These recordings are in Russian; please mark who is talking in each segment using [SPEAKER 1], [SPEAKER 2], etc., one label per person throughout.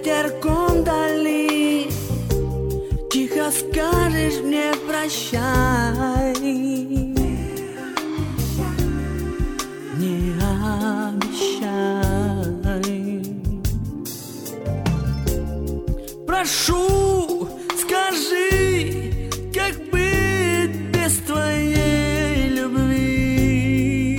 [SPEAKER 1] ветерком дали, тихо скажешь мне прощай. Не обещай. Прошу, скажи, как быть без твоей любви,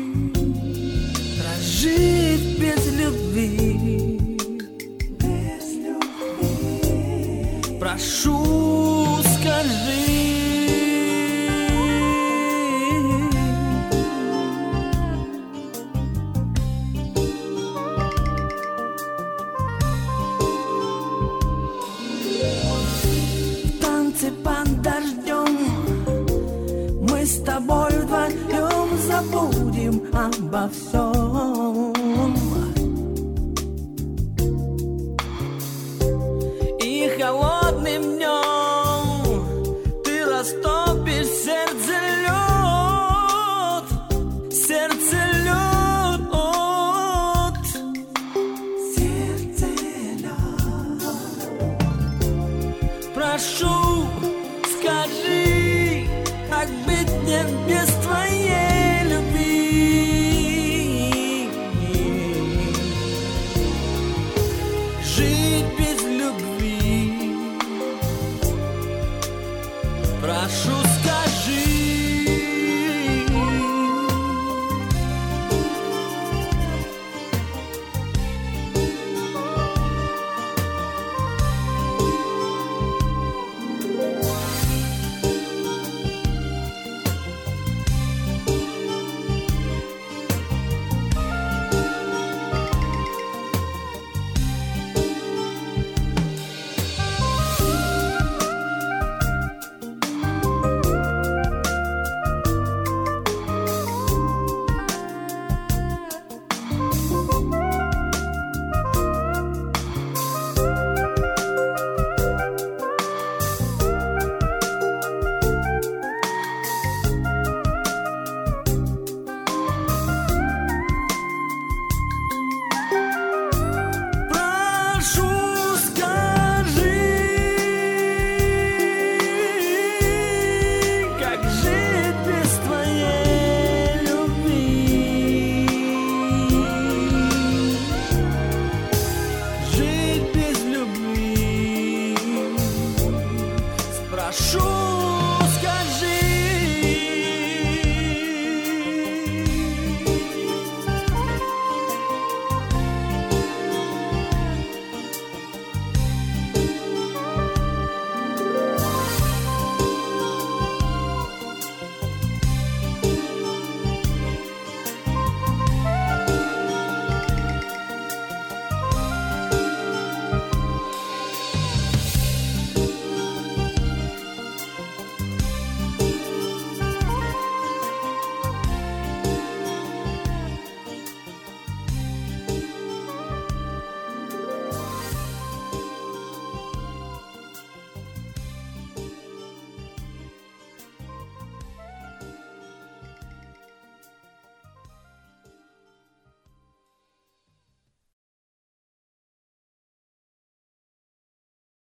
[SPEAKER 1] прожить без любви, без любви. Прошу, скажи. Под дождем мы с тобой вдвоем забудем обо всем. И холодным днем ты растопишь сердце лед, сердце лед, сердце лед. Прошу, скажи, как быть мне без твоей любви, жить без любви. Прошу, скажи. Прошу.